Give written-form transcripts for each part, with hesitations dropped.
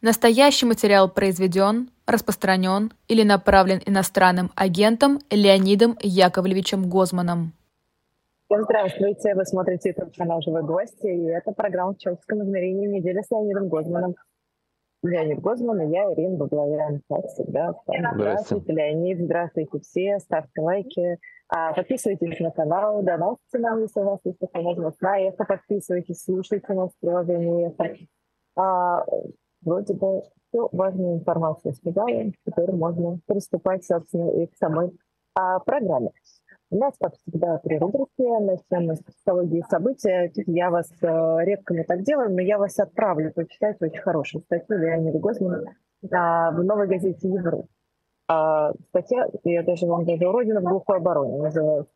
Настоящий материал произведен, распространен или направлен иностранным агентом Леонидом Яковлевичем Гозманом. Здравствуйте, вы смотрите YouTube-канал «Живой гость», и это программа в «Человеческом измерении» недели с Леонидом Гозманом. Леонид Гозман и я, Ирина Баблоян, как всегда. Здравствуйте, Леонид, здравствуйте все, ставьте лайки, подписывайтесь на канал, донатите нам, если у вас есть такая возможность. На Эхо подписывайтесь, слушайте нас в приложении Эхо. Вроде бы всю важную информацию сказала, теперь можно приступать, собственно, и к самой программе. У нас, как всегда, три рубрики. Начнем с психологии события. Я вас редко мы так делаем, но я вас отправлю почитать очень хорошую статью Леонида Гозмана в «Новой газете Европа». Статья, я даже вам даже «Родина в глухой обороне» называется.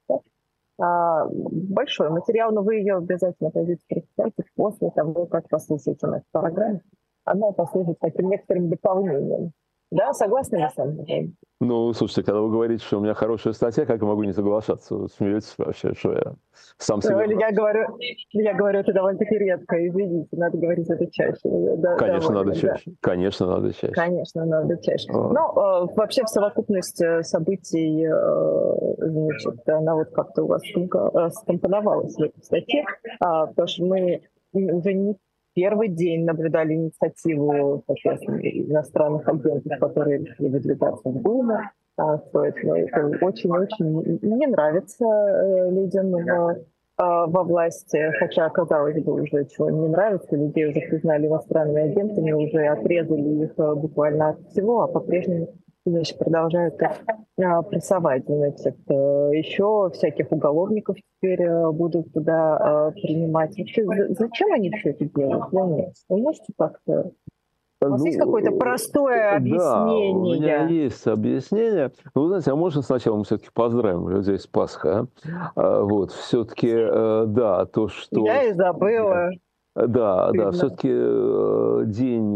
Большой материал, но вы ее обязательно пойдете прочитайте после того, как послушаете нашу программу. Она послужит таким некоторым дополнением. Да, согласны вы со мной? Ну, слушайте, когда вы говорите, что у меня хорошая статья, как я могу не соглашаться? Вы смеетесь вообще, что я сам себе... Я говорю это довольно-таки редко, извините, надо говорить это чаще. Конечно, надо чаще. Да. Конечно, надо чаще. Конечно, надо чаще. Но вообще в совокупность событий, значит, она вот как-то у вас скомпоновалась в этой статье, потому что мы уже не первый день наблюдали инициативу, соответственно, иностранных агентов, которые решили выдвигаться в Думу. Это очень-очень не нравится людям во власти, хотя, казалось бы, уже чего не нравится, людей уже признали иностранными агентами, уже отрезали их буквально от всего, а по-прежнему, значит, продолжают прессовать. Значит, еще всяких уголовников теперь будут туда принимать. Вообще, зачем они все это делают? Вы можете как-то... У вас есть какое-то простое объяснение? Да, у меня есть объяснение. Но, вы знаете, а можно сначала мы все-таки поздравим людей с Пасхой? Вот, все-таки, да, то, что... Я и забыла. Да, все-таки день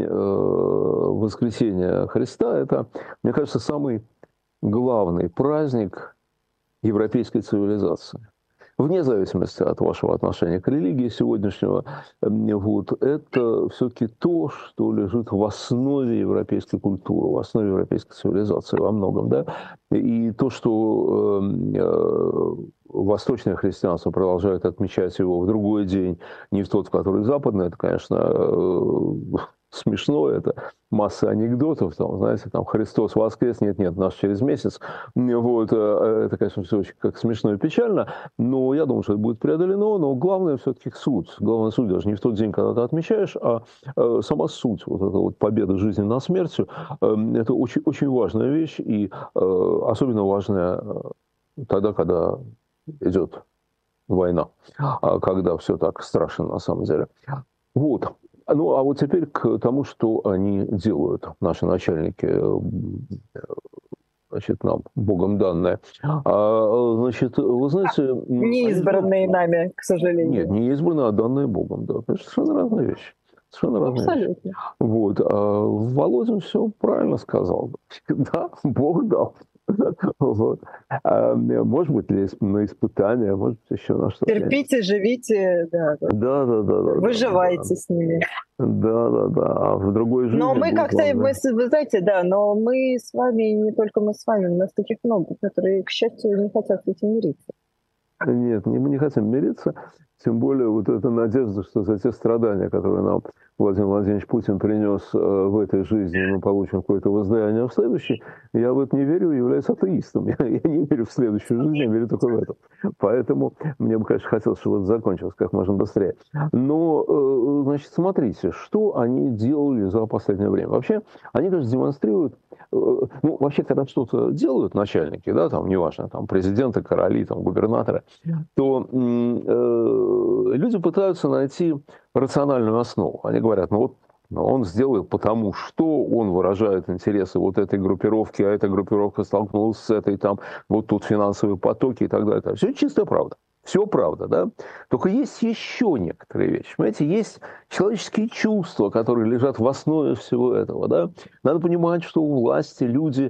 воскресения Христа – это, мне кажется, самый главный праздник европейской цивилизации. Вне зависимости от вашего отношения к религии сегодняшнего, вот, это все-таки то, что лежит в основе европейской культуры, в основе европейской цивилизации во многом. Да? И то, что восточное христианство продолжает отмечать его в другой день, не в тот, в который западное, это, конечно, смешно, это масса анекдотов, там, знаете, там Христос воскрес, нет, наш через месяц. Вот, это, конечно, все очень как смешно и печально, но я думаю, что это будет преодолено, но главное все-таки суть. Главная суть даже не в тот день, когда ты отмечаешь, а сама суть, вот эта вот победа жизни над смертью, это очень, очень важная вещь, и особенно важная тогда, когда идет война, когда все так страшно на самом деле. Вот. Ну, а вот теперь к тому, что они делают, наши начальники, значит, нам, Богом данное. Значит, вы знаете... Не избранные нами, к сожалению. Нет, не избранные, а данные Богом, да. Это совершенно разные вещи. Совершенно разные вещи. Вот. Володин все правильно сказал. Да, Бог дал. Вот. Может быть, на испытания, может быть, еще на что-то. Терпите, живите, да. Выживайте с ними. Да. А в другой жизни... Но мы как-то, вы знаете, да, но мы с вами, не только мы с вами, у нас таких много, которые, к счастью, не хотят с этим мириться. Нет, мы не хотим мириться, тем более вот эта надежда, что за те страдания, которые нам Владимир Владимирович Путин принес в этой жизни, мы получим какое-то воздаяние в следующей, я в это не верю и являюсь атеистом. Я не верю в следующую жизнь, я верю только в эту. Поэтому мне бы, конечно, хотелось, чтобы это закончилось как можно быстрее. Но, значит, смотрите, что они делали за последнее время. Вообще, они, конечно, демонстрируют, ну, вообще, когда что-то делают начальники, да, там, неважно, там, президенты, короли, там, губернаторы, то люди пытаются найти рациональную основу. Они говорят, ну вот он сделал потому, что он выражает интересы вот этой группировки, а эта группировка столкнулась с этой, там, вот тут финансовые потоки и так далее. Все чистая правда. Все правда, да? Только есть еще некоторые вещи. Понимаете, есть человеческие чувства, которые лежат в основе всего этого, да? Надо понимать, что у власти люди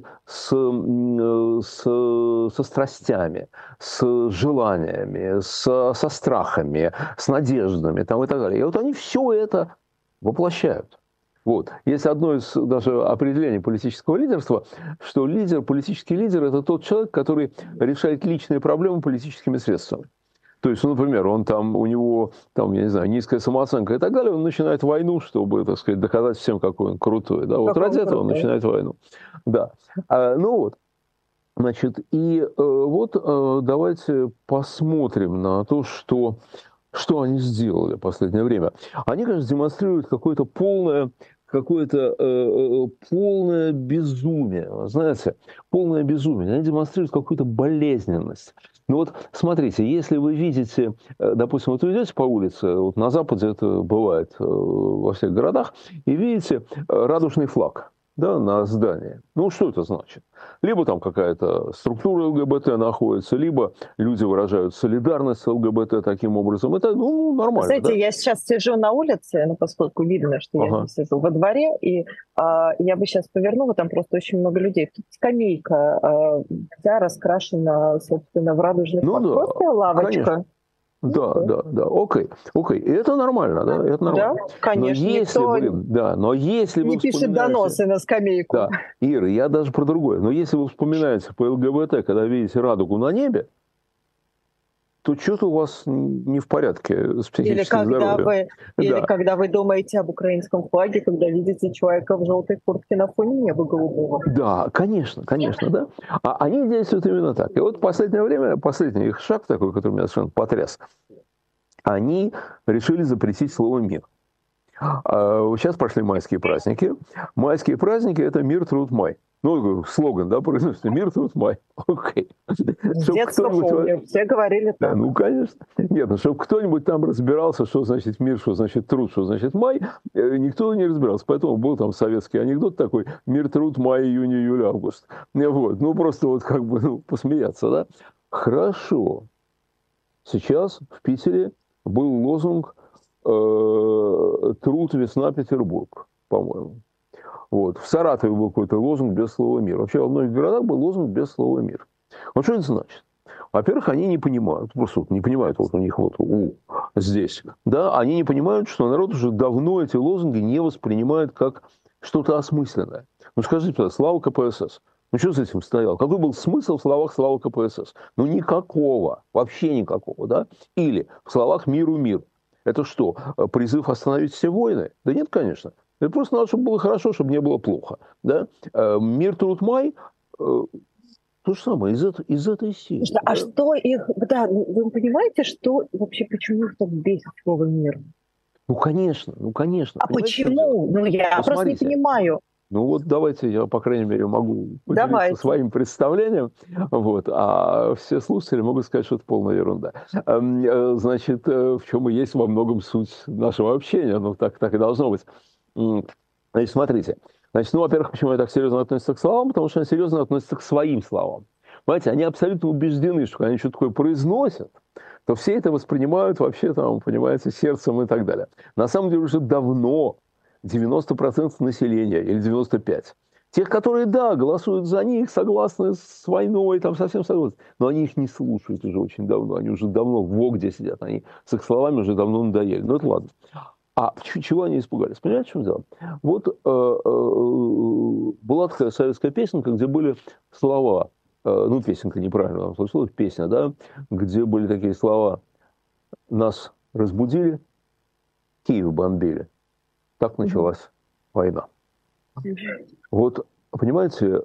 со страстями, с желаниями, со страхами, с надеждами там, и так далее. И вот они все это воплощают. Вот. Есть одно из даже определений политического лидерства, что политический лидер – это тот человек, который решает личные проблемы политическими средствами. То есть, например, у него, я не знаю, низкая самооценка и так далее, он начинает войну, чтобы, так сказать, доказать всем, какой он крутой. Да? Вот ради этого он начинает войну. Да. Значит, давайте посмотрим на то, что они сделали в последнее время. Они, конечно, демонстрируют какое-то полное безумие, знаете, полное безумие. Они демонстрируют какую-то болезненность. Ну вот, смотрите, если вы видите, допустим, вот вы идете по улице, вот на Западе это бывает во всех городах, и видите радужный флаг, да, на здании. Ну, что это значит? Либо там какая-то структура ЛГБТ находится, либо люди выражают солидарность с ЛГБТ таким образом. Это, нормально. Знаете, да? Я сейчас сижу на улице, поскольку видно, что я сижу во дворе, и я бы сейчас повернула, там просто очень много людей. Тут скамейка вся раскрашена, собственно, в радужный флаг. Да, просто лавочка. Конечно. Да. Окей. И это нормально, да? Это нормально. Да, конечно. Но если вы не пишет доносы на скамейку. Да, Ира, я даже про другое. Но если вы вспоминаете по ЛГБТ, когда видите радугу на небе, то что-то у вас не в порядке с психическим здоровьем. Или когда вы думаете об украинском флаге, когда видите человека в желтой куртке на фоне неба голубого. Да, конечно, да. А они действуют именно так. И вот в последнее время, последний их шаг такой, который меня совершенно потряс, они решили запретить слово «мир». Сейчас прошли майские праздники. Майские праздники – это «Мир, труд, май». Слоган, да, произносится «Мир, труд, май». Окей. С детства помню, все говорили так. Да, конечно. Нет, чтобы кто-нибудь там разбирался, что значит мир, что значит труд, что значит май, никто не разбирался. Поэтому был там советский анекдот такой: «Мир, труд, май, июнь, июль, август». Вот. Просто посмеяться, да. Хорошо. Сейчас в Питере был лозунг «Труд, весна, Петербург», по-моему. Вот. В Саратове был какой-то лозунг без слова «мир». Вообще во многих городах был лозунг без слова «мир». Вот что это значит? Во-первых, они не понимают, просто не понимают, у них здесь. Да, они не понимают, что народ уже давно эти лозунги не воспринимает как что-то осмысленное. Скажите, пожалуйста, слава КПСС. Что с этим стоял? Какой был смысл в словах «слава КПСС»? Никакого, вообще никакого, да? Или в словах «миру мир». Это что, призыв остановить все войны? Да нет, конечно. Это просто надо, чтобы было хорошо, чтобы не было плохо. Да? «Мир, труд, май» то же самое из этой серии. Слушайте, а что их... Да, вы понимаете, что вообще, почему их так бесит слово «мир»? Конечно. А почему? Я просто не понимаю. Давайте я, по крайней мере, могу поделиться своим представлением. А все слушатели могут сказать, что это полная ерунда. Значит, в чем и есть во многом суть нашего общения. Так и должно быть. Значит, смотрите. Во-первых, почему они так серьезно относятся к словам? Потому что они серьезно относятся к своим словам. Понимаете, они абсолютно убеждены, что когда они что-то такое произносят, то все это воспринимают вообще, понимаете, сердцем и так далее. На самом деле уже давно 90% населения, или 95%, тех, которые, голосуют за них, согласны с войной, совсем согласны, но они их не слушают уже очень давно. Они уже давно в ОГДе сидят, они с их словами уже давно надоели. Это ладно. А чего они испугались? Понимаете, в чем дело? Была такая советская песенка, где были слова, песенка неправильно вам слышалась, песня, да, где были такие слова: «Нас разбудили, Киев бомбили». Так началась война. Понимаете,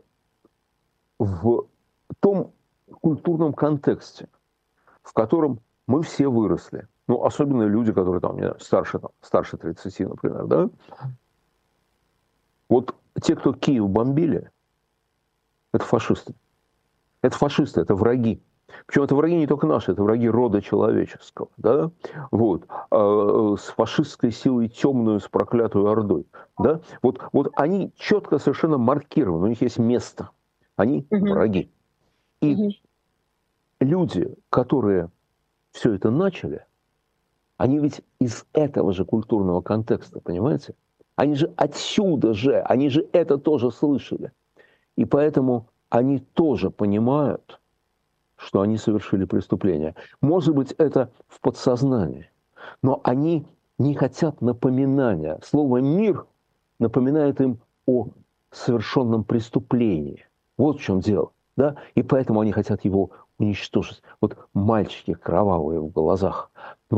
в том культурном контексте, в котором мы все выросли, особенно люди, которые старше 30, например, да? Те, кто Киев бомбили, это фашисты. Это фашисты, это враги. Причем это враги не только наши, это враги рода человеческого, да? С фашистской силой темную, с проклятой ордой, да? Они четко совершенно маркированы, у них есть место. Они враги. И люди, которые все это начали, они ведь из этого же культурного контекста, понимаете? Они же отсюда же, они же это тоже слышали. И поэтому они тоже понимают, что они совершили преступление. Может быть, это в подсознании, но они не хотят напоминания. Слово «мир» напоминает им о совершенном преступлении. Вот в чем дело. Да? И поэтому они хотят его уничтожить. Вот мальчики кровавые в глазах.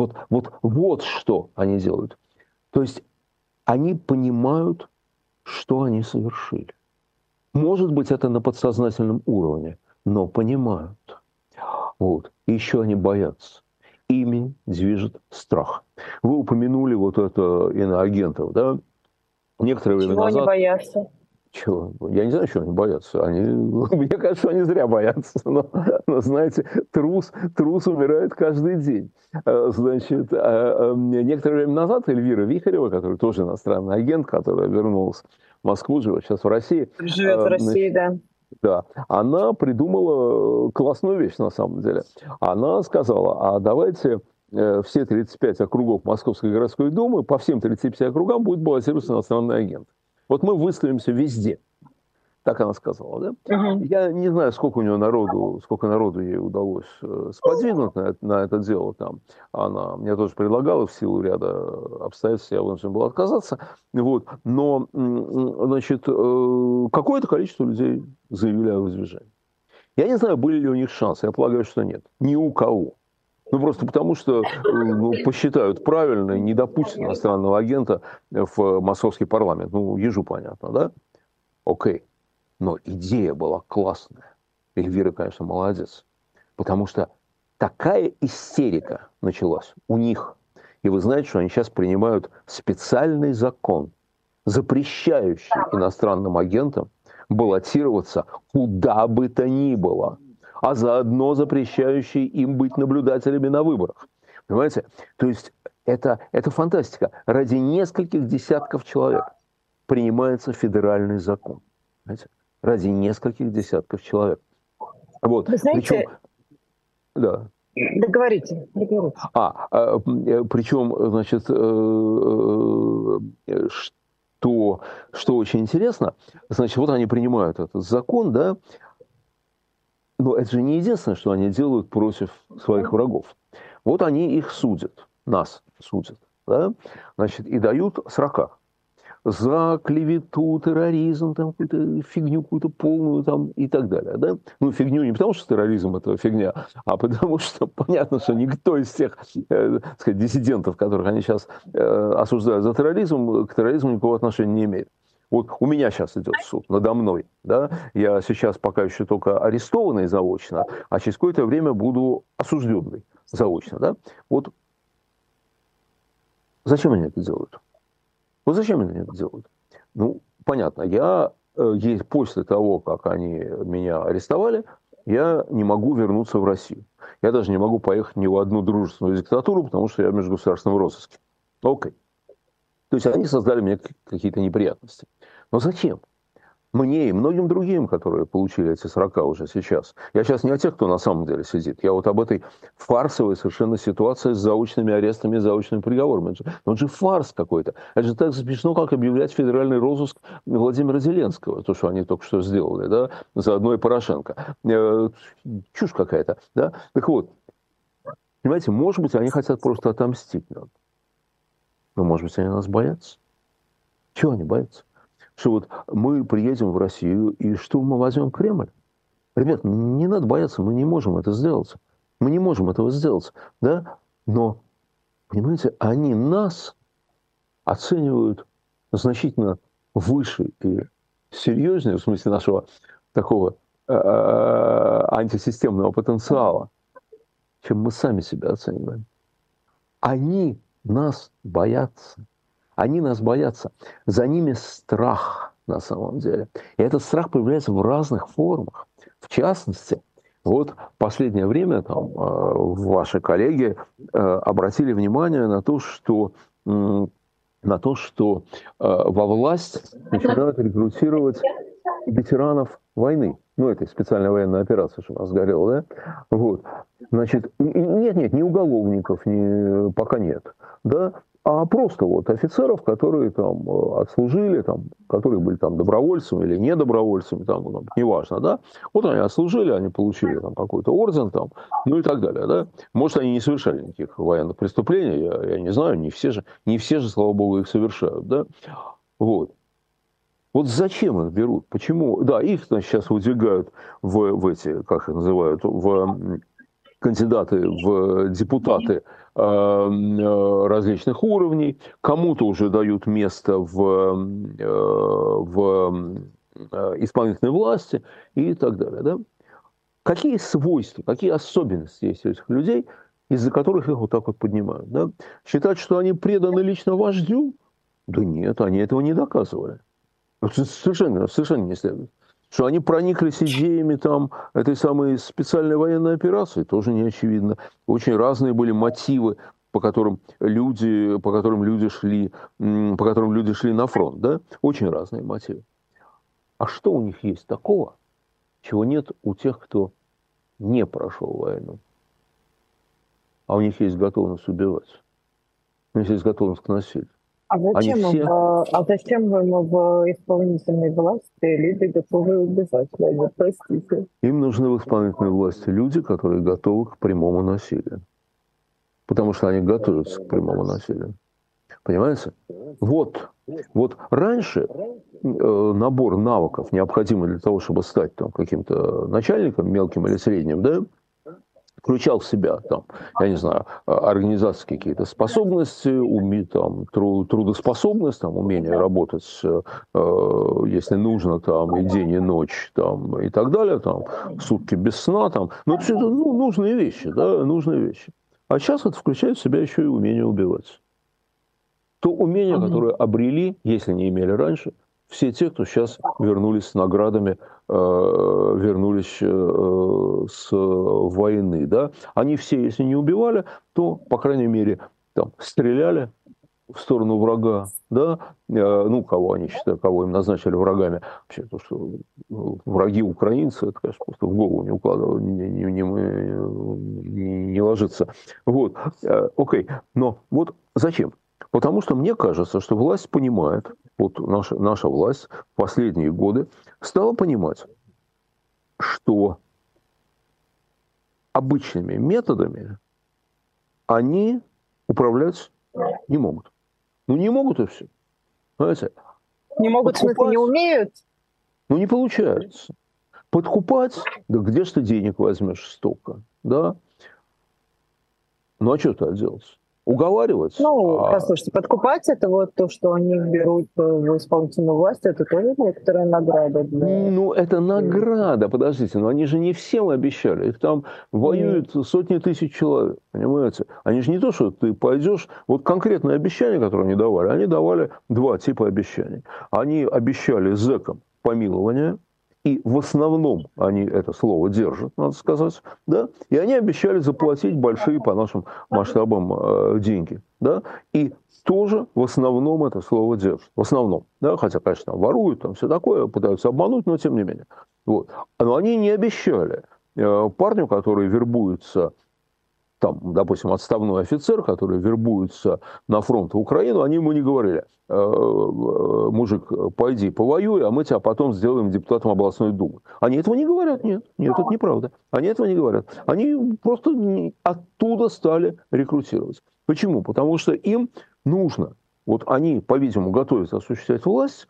Вот что они делают. То есть они понимают, что они совершили. Может быть, это на подсознательном уровне, но понимают. Вот. И еще они боятся. Ими движет страх. Вы упомянули вот это иноагентов, да? Некоторое время Чего назад... они боятся? Чего? Я не знаю, чего они боятся. Мне кажется, что они зря боятся. Но знаете, трус умирает каждый день. Значит, некоторое время назад Эльвира Вихарева, которая тоже иностранный агент, которая вернулась в Москву, живет сейчас в России. Живет в России, да. Да, она придумала классную вещь на самом деле. Она сказала, а давайте все 35 округов Московской городской думы, по всем 35 округам будет баллотироваться иностранный агент. Вот мы выставимся везде. Так она сказала, да? Угу. Я не знаю, сколько народу ей удалось сподвигнуть на это дело. Там. Она мне тоже предлагала в силу ряда обстоятельств, я вынужден был отказаться. Вот. Но, значит, какое-то количество людей заявили о выдвижении. Я не знаю, были ли у них шансы. Я полагаю, что нет. Ни у кого. Ну, просто потому, что посчитают правильно, не допустят иностранного агента в московский парламент. Ну, ежу понятно, да? Окей. Но идея была классная. Эльвира, конечно, молодец. Потому что такая истерика началась у них. И вы знаете, что они сейчас принимают специальный закон, запрещающий иностранным агентам баллотироваться куда бы то ни было, а заодно запрещающий им быть наблюдателями на выборах. Понимаете? То есть это фантастика. Ради нескольких десятков человек принимается федеральный закон. Понимаете? Ради нескольких десятков человек. Вот. Вы знаете... Да. Договорите. Причем, значит, что очень интересно, значит, вот они принимают этот закон, да, но это же не единственное, что они делают против своих врагов. Вот они их судят, нас судят, да, значит, и дают срока. За клевету, терроризм, там, какую-то фигню какую-то полную там, и так далее. Да? Ну, фигню не потому, что терроризм – это фигня, а потому что понятно, что никто из тех сказать, диссидентов, которых они сейчас осуждают за терроризм, к терроризму никакого отношения не имеет. Вот у меня сейчас идет суд надо мной. Да? Я сейчас пока еще только арестованный заочно, а через какое-то время буду осужденный заочно. Да? Вот зачем они это делают? Вот зачем они это делают? Ну, понятно, после того, как они меня арестовали, я не могу вернуться в Россию. Я даже не могу поехать ни в одну дружественную диктатуру, потому что я в межгосударственном розыске. Окей. То есть они создали мне какие-то неприятности. Но зачем? Мне и многим другим, которые получили эти срока уже сейчас. Я сейчас не о тех, кто на самом деле сидит. Я вот об этой фарсовой совершенно ситуации с заочными арестами и заочными приговорами. Это же фарс какой-то. Это же так смешно, как объявлять федеральный розыск Владимира Зеленского. То, что они только что сделали, да, заодно и Порошенко. Чушь какая-то, да. Так вот, понимаете, может быть, они хотят просто отомстить нам. Но, может быть, они нас боятся. Чего они боятся? Что вот мы приедем в Россию, и что мы возьмем Кремль? Ребят, не надо бояться, мы не можем это сделать. Мы не можем этого сделать, да? Но, понимаете, они нас оценивают значительно выше и серьезнее, в смысле нашего такого антисистемного потенциала, чем мы сами себя оцениваем. Они нас боятся. Они нас боятся. За ними страх на самом деле. И этот страх появляется в разных формах. В частности, вот в последнее время там, ваши коллеги обратили внимание на то, что во власть начинают рекрутировать ветеранов войны. Ну, этой специальной военной операции, что у нас горело, да? Вот. Значит, нет, ни уголовников, пока нет. Да? А просто вот офицеров, которые там отслужили, там, которые были там добровольцами или не добровольцами, там, неважно, да. Вот они отслужили, они получили там какой-то орден, там, ну и так далее, да. Может, они не совершали никаких военных преступлений, я не знаю, не все же, слава богу, их совершают, да. Вот. Вот зачем их берут? Почему? Да, их, значит, сейчас выдвигают в эти, как их называют, в кандидаты в депутаты различных уровней. Кому-то уже дают место в исполнительной власти и так далее. Да? Какие свойства, какие особенности есть у этих людей, из-за которых их вот так вот поднимают? Да? Считать, что они преданы лично вождю? Да нет, они этого не доказывали. Совершенно не следует. Что они прониклись идеями там, этой самой специальной военной операции, тоже не очевидно. Очень разные были мотивы, по которым люди шли на фронт. Да? Очень разные мотивы. А что у них есть такого, чего нет у тех, кто не прошел войну? А у них есть готовность убивать. У них есть готовность к насилию. А зачем в исполнительной власти люди готовы убивать? Простите. Им нужны в исполнительной власти люди, которые готовы к прямому насилию. Потому что они готовятся к прямому насилию. Понимаете? Вот раньше набор навыков, необходимый для того, чтобы стать там, каким-то начальником, мелким или средним, да, включал в себя, там, я не знаю, организаторские какие-то способности, трудоспособность, там, умение работать, если нужно, там, и день, и ночь, там, и так далее, там, сутки без сна, там. Но это все нужные вещи, да, нужные вещи. А сейчас это включает в себя еще и умение убивать. То умение, которое обрели, если не имели раньше, все те, кто сейчас вернулись с наградами, вернулись с войны. Да? Они все, если не убивали, то, по крайней мере, там, стреляли в сторону врага. Да? Ну, кого они считают, кого им назначили врагами. Вообще, то, что враги украинцы, это, конечно, просто в голову не укладывало, не ложится. Вот. Окей. Но вот зачем? Потому что мне кажется, что власть понимает, вот наша власть в последние годы стала понимать, что обычными методами они управлять не могут. Ну, не могут и все. Знаете, не могут, в смысле, не умеют? Ну, не получается. Подкупать, да где ж ты денег возьмешь столько, да? Ну, а что ты делать? Уговаривать? Послушайте, подкупать — это вот то, что они берут в исполнительную власть, это тоже некоторая награда. Ну, это награда, подождите, но они же не всем обещали. Их там воюют сотни тысяч человек, понимаете? Они же не то, что ты пойдешь... Вот конкретные обещания, которые они давали два типа обещаний. Они обещали зэкам помилование, и в основном они это слово держат, надо сказать, да, и они обещали заплатить большие по нашим масштабам деньги, да, и тоже в основном это слово держат, в основном, да, хотя, конечно, воруют, там все такое, пытаются обмануть, но тем не менее. Вот. Но они не обещали парню, который вербуется, там, допустим, отставной офицер, который вербуется на фронт в Украину, они ему не говорили: мужик, пойди повоюй, а мы тебя потом сделаем депутатом областной думы. Они этого не говорят, нет, это неправда. Они этого не говорят. Они просто оттуда стали рекрутировать. Почему? Потому что им нужно, вот они, по-видимому, готовятся осуществлять власть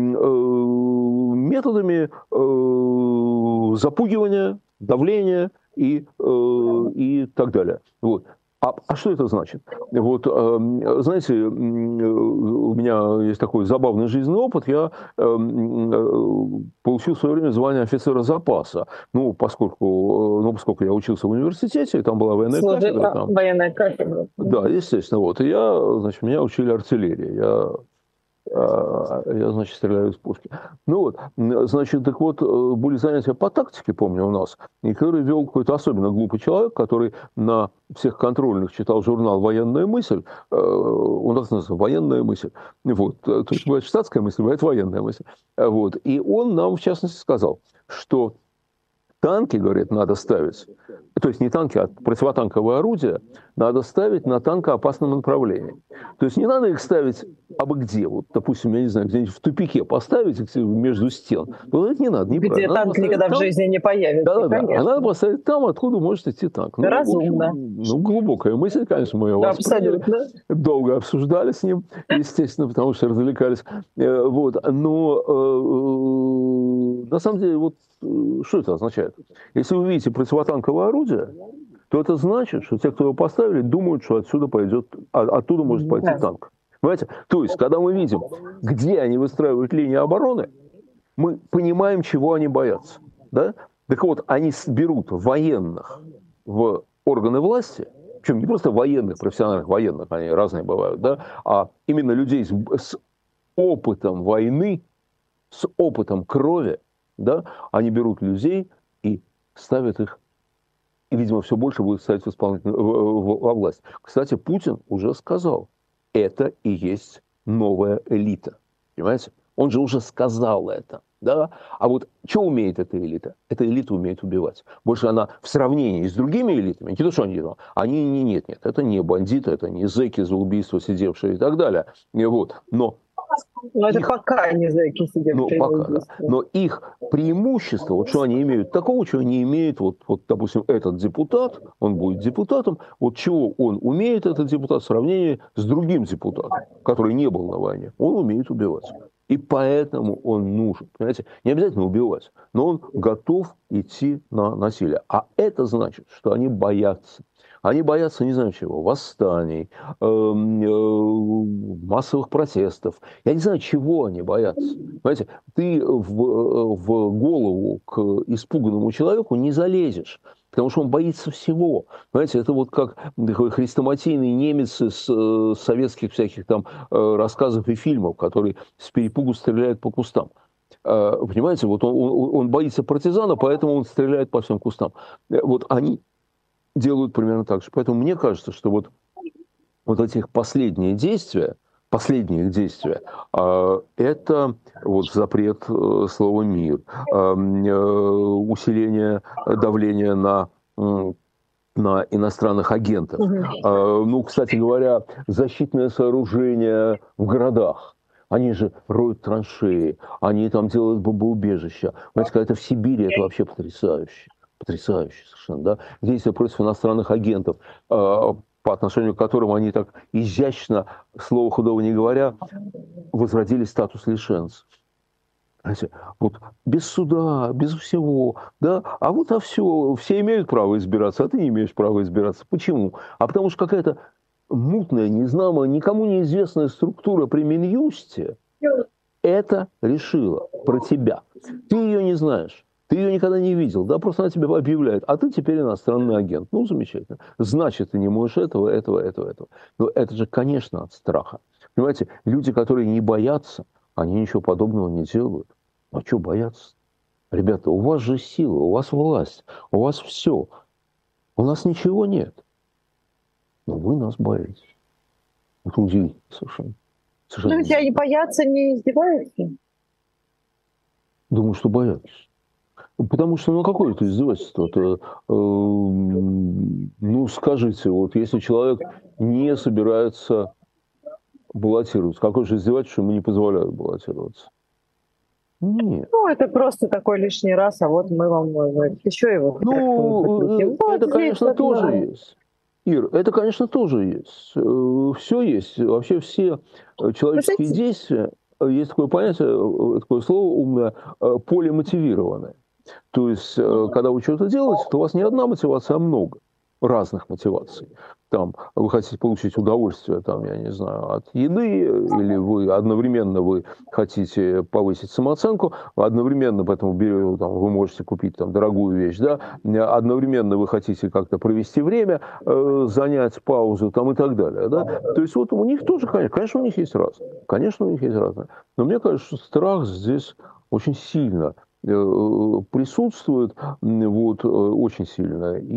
методами запугивания, давления и так далее. Вот. А что это значит? Вот, знаете, у меня есть такой забавный жизненный опыт. Я получил в свое время звание офицера запаса. Поскольку я учился в университете, и там была военная кафедра. Военная кафедра. Да, естественно. Вот. И меня учили артиллерии. Я, стреляю из пушки. Так вот, были занятия по тактике, помню, у нас, и который вел какой-то особенно глупый человек, который на всех контрольных читал журнал «Военная мысль». У нас называется «Военная мысль». Вот. То есть, бывает штатская мысль, бывает военная мысль. Вот. И он нам, в частности, сказал, что Танки, говорят, надо ставить, то есть не танки, а противотанковые орудия, надо ставить на танкоопасном направлении. То есть не надо их ставить абы где. Вот, допустим, я не знаю, где-нибудь в тупике поставить их между стен. Вот это не надо, неправильно. Где танк никогда в жизни не появится, да, конечно. А надо поставить там, откуда может идти танк. Ну, разумно. Общем, глубокая мысль, конечно, мы ее абсолютно. Долго обсуждали с ним, естественно, потому что развлекались. Вот. Но на самом деле, вот что это означает? Если вы видите противотанковое орудие, то это значит, что те, кто его поставили, думают, что отсюда пойдет, оттуда может пойти танк. Понимаете? То есть, когда мы видим, где они выстраивают линии обороны, мы понимаем, чего они боятся. Да? Так вот, они берут военных в органы власти, причем не просто военных, профессиональных военных, они разные бывают, да, а именно людей с опытом войны, с опытом крови, да, они берут людей и ставят их, и, видимо, все больше будет ставить во власть. Кстати, Путин уже сказал, это и есть новая элита. Понимаете? Он же уже сказал это. Да? А вот что умеет эта элита? Эта элита умеет убивать. Больше она в сравнении с другими элитами, не то, что они нет, это не бандиты, это не зэки за убийство сидевшие и так далее. Вот. Но это пока не зэки сидевшие. Да. Но их преимущество, вот что они имеют, такого, чего не имеет, вот, допустим, этот депутат, он будет депутатом, вот чего он умеет, этот депутат, в сравнении с другим депутатом, который не был на войне, он умеет убивать. И поэтому он нужен. Понимаете? Не обязательно убивать, но он готов идти на насилие. А это значит, что они боятся. Они боятся, не знаю чего, восстаний, массовых протестов. Я не знаю, чего они боятся. Понимаете, ты в голову к испуганному человеку не залезешь. Потому что он боится всего. Понимаете, это вот как такой хрестоматийный немец из советских всяких там рассказов и фильмов, который с перепугу стреляет по кустам. Понимаете, вот он боится партизана, поэтому он стреляет по всем кустам. Вот они делают примерно так же. Поэтому мне кажется, что вот эти их последние их действия, это вот запрет слова «мир», усиление давления на иностранных агентов. Ну, кстати говоря, защитное сооружение в городах. Они же роют траншеи, они там делают бомбоубежища. Знаете, когда это в Сибири, это вообще потрясающе. Потрясающе совершенно, да? Действия против иностранных агентов, по отношению к которым они так изящно, слова худого не говоря, возродили статус лишенцев. Знаете, вот без суда, без всего, да, а вот все имеют право избираться, а ты не имеешь права избираться. Почему? А потому что какая-то мутная, незнакомая, никому неизвестная структура при Минюсте это решила про тебя. Ты ее не знаешь. Ты ее никогда не видел, да, просто она тебя объявляет, а ты теперь иностранный агент. Ну, замечательно. Значит, ты не можешь этого. Но это же, конечно, от страха. Понимаете, люди, которые не боятся, они ничего подобного не делают. А что бояться? Ребята, у вас же сила, у вас власть, у вас все. У нас ничего нет. Но вы нас боитесь. Это удивительно совершенно. Но ведь они боятся, не издеваются. Думаю, что боятся. Потому что, какое это издевательство? Ну, скажите, вот если человек не собирается баллотироваться, какое же издевательство, что ему не позволяют баллотироваться? Нет. Ну, это просто такой лишний раз, а вот мы вам еще его... Ну, это, конечно, тоже есть. Ир, это, конечно, тоже есть. Все есть. Вообще все человеческие действия, есть такое понятие, такое слово умное, полемотивированное. То есть, когда вы что-то делаете, то у вас не одна мотивация, а много разных мотиваций. Там вы хотите получить удовольствие, там, я не знаю, от еды, или вы одновременно хотите повысить самооценку, одновременно поэтому вы можете купить там дорогую вещь, да, одновременно вы хотите как-то провести время, занять паузу там, и так далее. Да? То есть вот у них тоже, конечно, у них есть разное. Конечно, у них есть разное. Но мне кажется, что страх здесь очень сильно присутствует, вот, очень сильно. И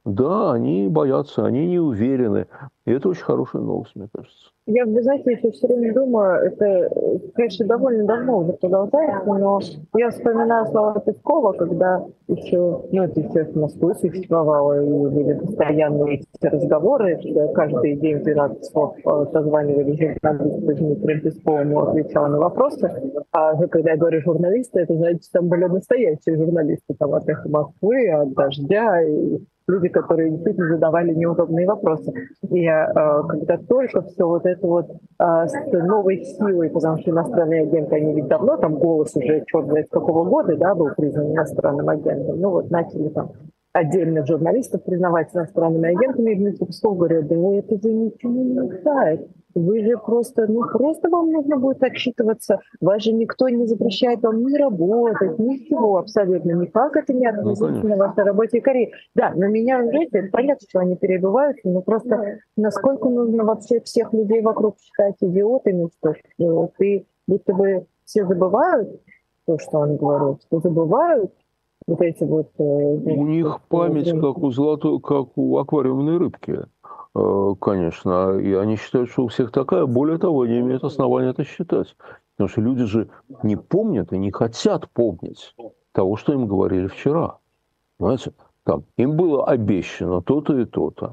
Да, они боятся, они не уверены. И это очень хорошая новость, мне кажется. Я, вы знаете, еще все время думаю, это, конечно, довольно давно уже продолжается, но я вспоминаю слова Пескова, когда еще, ну, это, естественно, Москвы существовало, и были постоянные эти разговоры, что каждый день 12 часов созванивались журналисты с Дмитрием Песковым, он отвечал на вопросы, а уже когда я говорю журналисты, это значит, там были настоящие журналисты, там, от «Эхо Москвы», от «Дождя», и люди, которые действительно задавали неудобные вопросы. И когда только все вот это вот с новой силой, потому что иностранные агенты, они ведь давно, там «Голос» уже черт знает с какого года, да, был признан иностранным агентом, ну вот начали там отдельных журналистов признавать иностранными агентами, и Дмитрий Песков говорит, да это же ничего не мешает. Вы же просто, ну просто вам нужно будет отчитываться. Вас же никто не запрещает вам ни работать, ничего абсолютно. Никак это не относится на вашей работе и карьере. Да, но меня уже, понятно, что они перебиваются, но просто насколько нужно вообще всех людей вокруг считать идиотами, что ты, будто бы все забывают то, что он говорит, что забывают вот эти вот... У них память как у аквариумной рыбки. Конечно, и они считают, что у всех такая. Более того, они имеют основания это считать. Потому что люди же не помнят и не хотят помнить того, что им говорили вчера. Понимаете? Там, им было обещано то-то и то-то.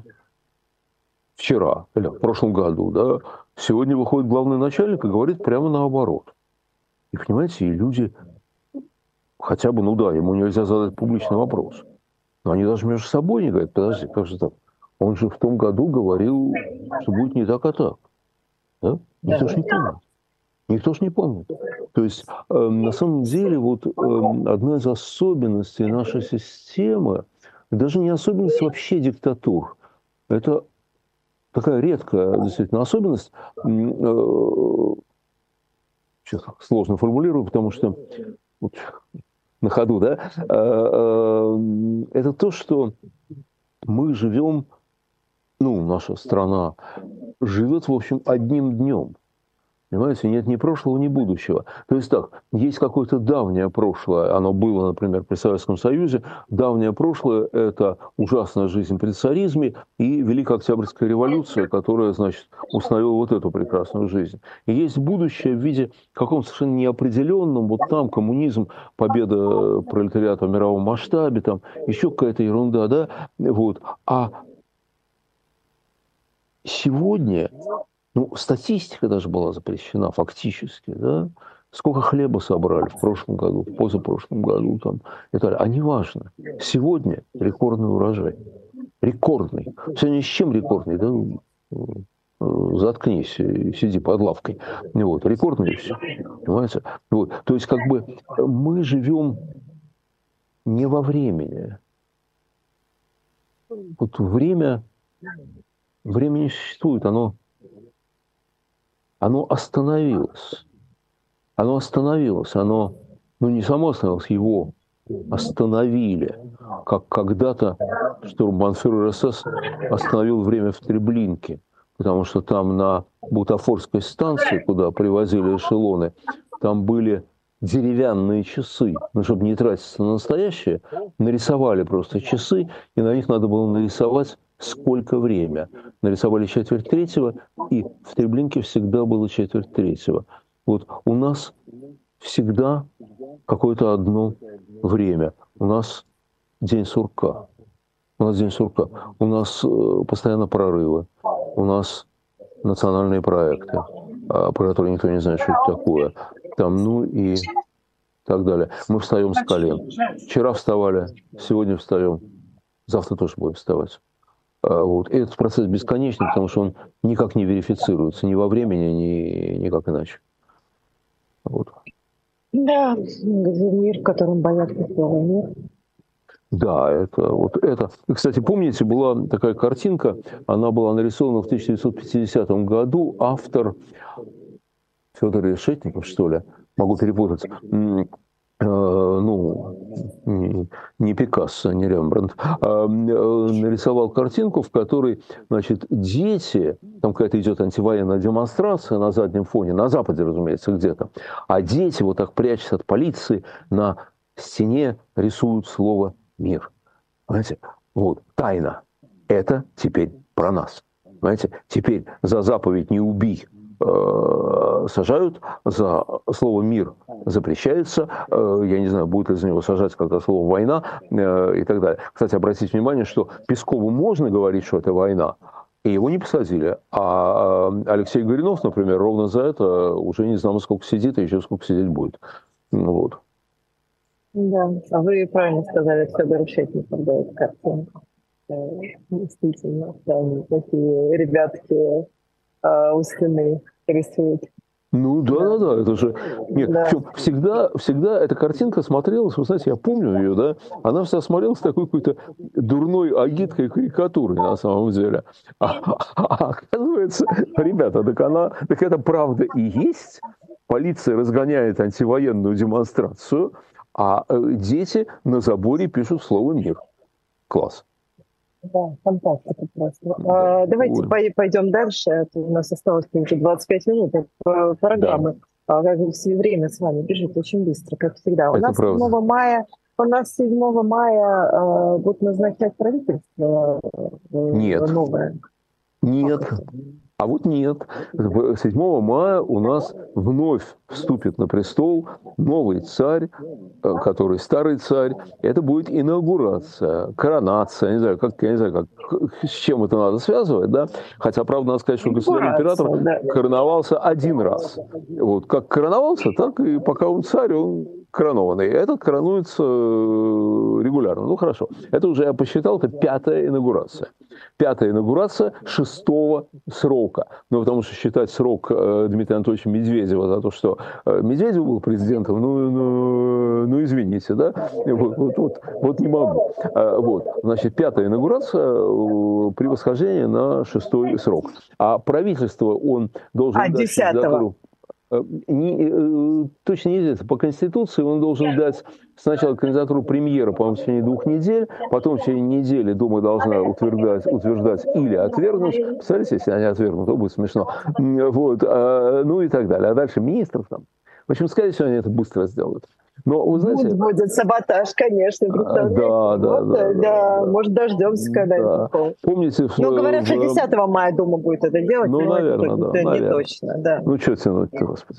Вчера, или в прошлом году, да. Сегодня выходит главный начальник и говорит прямо наоборот. И, понимаете, и люди хотя бы, ну да, ему нельзя задать публичный вопрос. Но они даже между собой не говорят, подожди, как же так? Он же в том году говорил, что будет не так, а так. Да? Никто же не помнит. Никто же не помнит. То есть, на самом деле, вот одна из особенностей нашей системы, даже не особенность вообще диктатур, это такая редкая действительно особенность, сейчас сложно формулирую, потому что вот, на ходу, да, это то, что мы живем, ну, наша страна живет, в общем, одним днем. Понимаете, нет ни прошлого, ни будущего. То есть так, есть какое-то давнее прошлое, оно было, например, при Советском Союзе. Давнее прошлое – это ужасная жизнь при царизме и Великая Октябрьская революция, которая, значит, установила вот эту прекрасную жизнь. И есть будущее в виде каком-то совершенно неопределенном, вот там коммунизм, победа пролетариата в мировом масштабе, там еще какая-то ерунда, да, вот. А сегодня... Ну, статистика даже была запрещена фактически, да? Сколько хлеба собрали в прошлом году, в позапрошлом году, там, и так далее. А неважно. Сегодня рекордный урожай. Рекордный. Сегодня с чем рекордный? Да? Заткнись, сиди под лавкой. Вот. Рекордный все. Понимаете? Вот. То есть, как бы, мы живем не во времени. Вот время не существует, оно остановилось. Оно остановилось. Оно, ну, не само остановилось, его остановили. Как когда-то штурмбанфюрер СС остановил время в Треблинке. Потому что там на Бутафорской станции, куда привозили эшелоны, там были деревянные часы. Ну, чтобы не тратиться на настоящие, нарисовали просто часы, и на них надо было нарисовать сколько время. Нарисовали 2:45, и в Треблинке всегда было 2:45. Вот у нас всегда какое-то одно время. У нас день сурка. У нас постоянно прорывы. У нас национальные проекты, про которые никто не знает, что это такое. Там, ну и так далее. Мы встаем с колен. Вчера вставали, сегодня встаем, завтра тоже будем вставать. Вот. И этот процесс бесконечный, потому что он никак не верифицируется ни во времени, ни никак иначе. Вот. Да, мир, в котором боятся слова «мир». Да, это. Кстати, помните, была такая картинка, она была нарисована в 1950 году, автор Федор Решетников, что ли, могу перепутать, не Пикассо, не Рембрандт, нарисовал картинку, в которой, значит, дети, там какая-то идет антивоенная демонстрация на заднем фоне, на Западе, разумеется, где-то, а дети вот так прячась от полиции, на стене рисуют слово «мир». Понимаете? Вот, тайна. Это теперь про нас. Понимаете? Теперь за заповедь «не убий» сажают, за слово «мир» запрещается. Я не знаю, будет ли за него сажать когда слово «война» и так далее. Кстати, обратите внимание, что Пескову можно говорить, что это война, и его не посадили. А Алексей Горюнов, например, ровно за это уже не знамо сколько сидит, и еще сколько сидеть будет. Вот. Да, а вы правильно сказали, Федор Решетников дает картинку. Действительно, да, такие ребятки у стены рисуют. Ну да, это же... Нет, Да. всегда эта картинка смотрелась, вы знаете, я помню ее, да, она вся смотрелась такой какой-то дурной агиткой карикатурой на самом деле. А оказывается, ребята, так это правда и есть. Полиция разгоняет антивоенную демонстрацию, а дети на заборе пишут слово «мир». Класс. Да, фантастика просто. Давайте пойдем дальше. У нас осталось уже 25 минут программы. Да. Время с вами бежит очень быстро, как всегда. У нас 7 мая будут назначать правительство новое. Нет. А вот нет. 7 мая у нас вновь вступит на престол новый царь, который старый царь. Это будет инаугурация, коронация. Я не знаю, как с чем это надо связывать, да? Хотя, правда, надо сказать, что государь-император короновался один раз. Вот как короновался, так и пока он царь, он коронованный. Этот коронуется регулярно. Ну, хорошо. Это уже, я посчитал, это 5-я инаугурация. 5-я инаугурация 6-го срока. Ну, потому что считать срок Дмитрия Анатольевича Медведева за то, что Медведев был президентом, ну извините, да? Вот не могу. Вот. Значит, 5-я инаугурация при восхождении на 6-й срок. А правительство он должен... 10-го. Точно неизвестно. По Конституции он должен дать сначала кандидатуру премьера, по-моему, в течение 2 недель, потом в течение недели Дума должна утверждать или отвергнуть. Представляете, если они отвергнут, то будет смешно. Вот. Ну и так далее. А дальше министров там. В общем, скорее всего, они это быстро сделают. Но, вы знаете, будет саботаж, конечно. Да. Может, дождемся когда-нибудь. Помните, говорят, что 10 мая Дума будет это делать. Ну, наверное, да. Не точно, да. Ну, что тянуть-то, господи.